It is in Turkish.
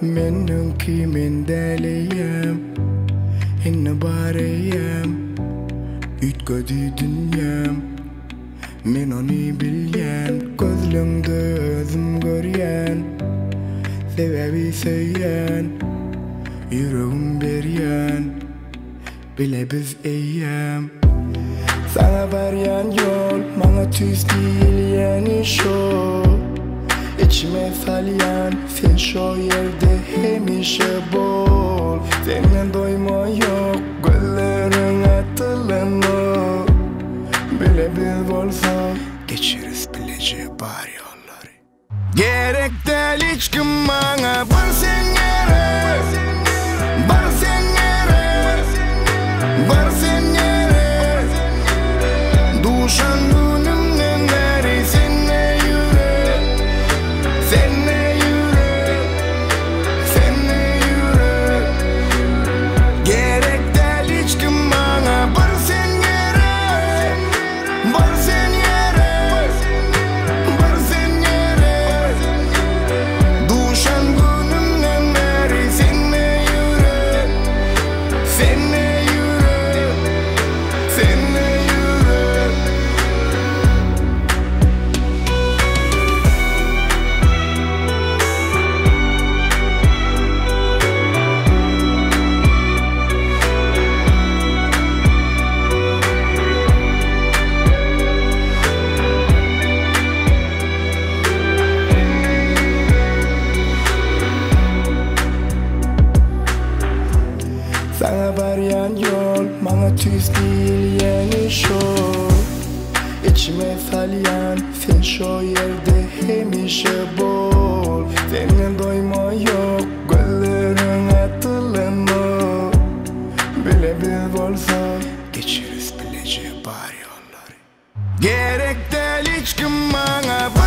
Mening kimin deliyem Inne bareyem Ütkadi dünyam Men onu bilyen Gözlüngde özüm göryen Sebebi söyyen Yüreğim beryen Bile biz eyyem Sana varyan yol Bana tüz değil yani şo İçime salyan Sen şu yerde hemişe bol Senin doyma yok Gözlerin atılanı Bile biz olsa Geçeriz bilece bari yolları Gerek değil hiç kim bana Varsın yere Varsın yere Varsın yere Duşan günümden beri seninle yürü Seninle yürü Seninle yürü Gerek değil hiç kim bana Varsın yere Varsın yere Varsın yere Duşan günümden beri seninle yürü Seninle yürü Seninle yürü Sana varyan yol Bana tüz değil yani şo İçime salyan Sen şu yerde hemişe bol Senin doyma yok Gözlerin atılanı Bile biz olsa Geçeriz bilece bari yolları Gerek değil hiç kim bana